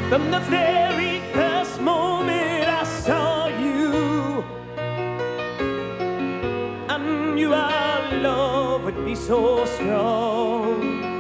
From the very first moment I saw you, I knew our love would be so strong.